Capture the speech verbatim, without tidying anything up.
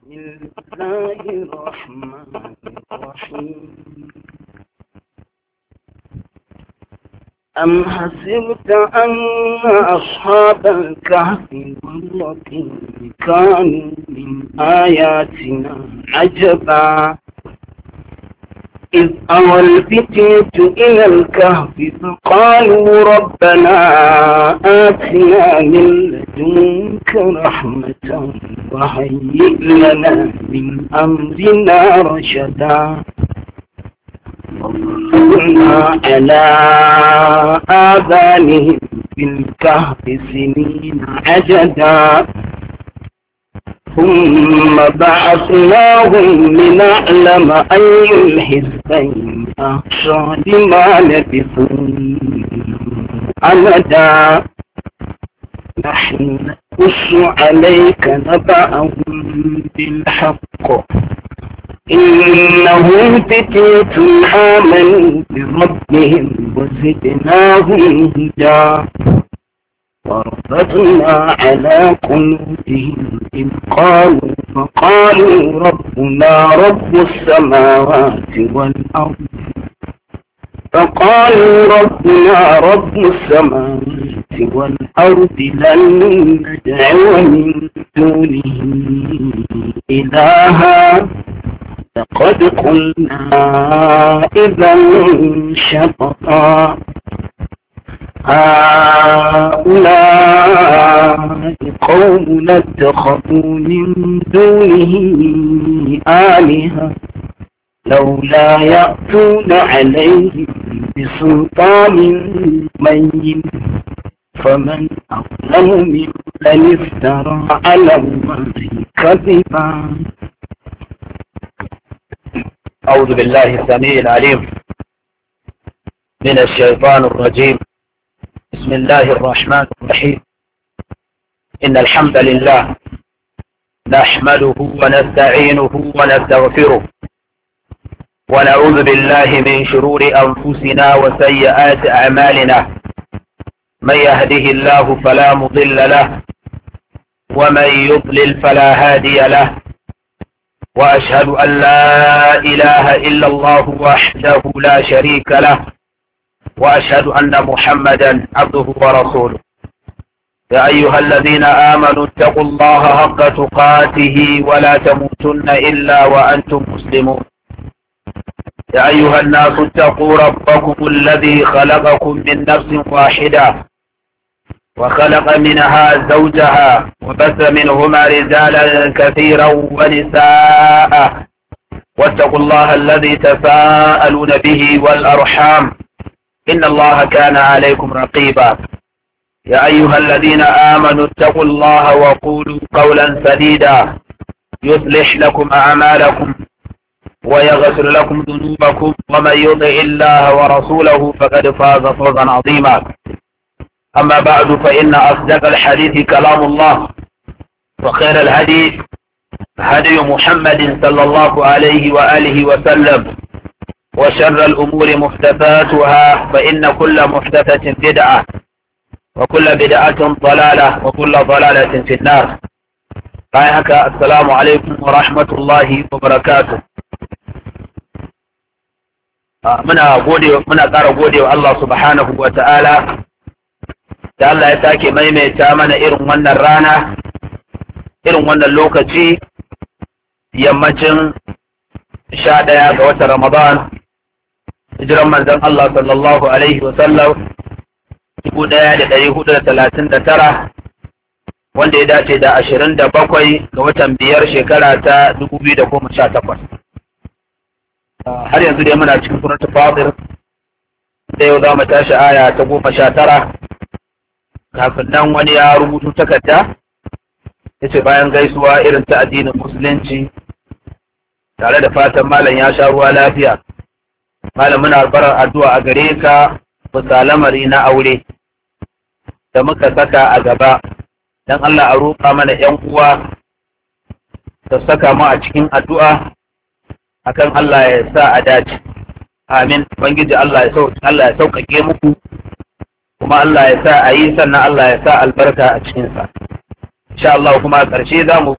بسم الله الرحمن الرحيم أم حسبت أن أصحاب الكهف والرقيم كانوا من آياتنا عجبا إذ أوى الفتية إلى الكهف فقالوا ربنا آتنا من لدنك رحمة وهيئ لنا من أمرنا رشدا وقلنا على آذانهم في الكهف سنين عجدا ثم بعثناهم لنعلم أي الحزبين أحصى لما لبثوا أمدا نحن نقص عليك نبأهم بالحق إنهم فتية آمنوا بربهم وزدناهم هدى وربطنا على قلوبهم إذ قالوا فقالوا ربنا رب السماوات والأرض فقالوا ربنا رب السماوات والأرض لن ندعو من دونه إلها لقد قلنا إذا شططا هؤلاء قوم اتخذوا من دونه آلهة لولا يأتون عليهم بسلطان بين فمن أظلم ممن افترى على الله كذبا. أعوذ بالله السميع العليم من الشيطان الرجيم. بسم الله الرحمن الرحيم. إن الحمد لله نحمده ونستعينه ونستغفره ونعوذ بالله من شرور أنفسنا وسيئات أعمالنا. من يهده الله فلا مضل له ومن يضلل فلا هادي له، وأشهد أن لا إله إلا الله وحده لا شريك له، وأشهد أن محمدا عبده ورسوله. يا أيها الذين آمنوا اتقوا الله حق تقاته ولا تموتن إلا وأنتم مسلمون. يا أيها الناس اتقوا ربكم الذي خلقكم من نفس واحدة وخلق منها زوجها وبث منهما رجالا كثيرا ونساء، واتقوا الله الذي تساءلون به والأرحام إن الله كان عليكم رقيبا. يا أيها الذين آمنوا اتقوا الله وقولوا قولا سديدا يصلح لكم أعمالكم ويغفر لكم ذنوبكم، ومن يطع الله ورسوله فقد فاز فوزا عظيما. أما بعد، فإن أصدق الحديث كلام الله، وخير الهدي هدي محمد صلى الله عليه وآله وسلم، وشر الأمور محدثاتها، فإن كل محدثة بدعة وكل بدعة ضلالة وكل ضلالة في النار. السلام عليكم ورحمة الله وبركاته. muna gode muna ƙara gode wa Allah subhanahu wa ta'ala da Allah ya sake maimaita mana irin wannan rana, irin wannan lokaci, yammacin sha ɗaya ga watan Ramadan, hijiran manzon Allah sallallahu alaihi wa sallam dubu ɗaya da ɗari hudu da talatin da tara, wanda ya dace da ashirin da bakwai ga watan biyar shekara ta dubu biyu da goma sha takwas. Har yanzu dai muna cikin suratul Fatir, da yau za mu tashi aya ta goma sha tara. Kafin nan wani ya rubutu takarda ya ce bayan gaisuwa irin ta addinin musulunci, tare da fatan malam ya sha ruwa lafiya, malam muna barar addu'a a gare ka bisa lamari na aure da muka saka a gaba, dan Allah a roƙa mana ƴan uwa da saka mu a cikin addu'a akan Allah ya sa a dace. Amin. Ubangiji Allah ya sauke Allah ya sauƙaƙe muku, kuma Allah ya sa a yi, sannan Allah ya sa albarka a cikinsa. Insha Allah kuma a ƙarshe za mu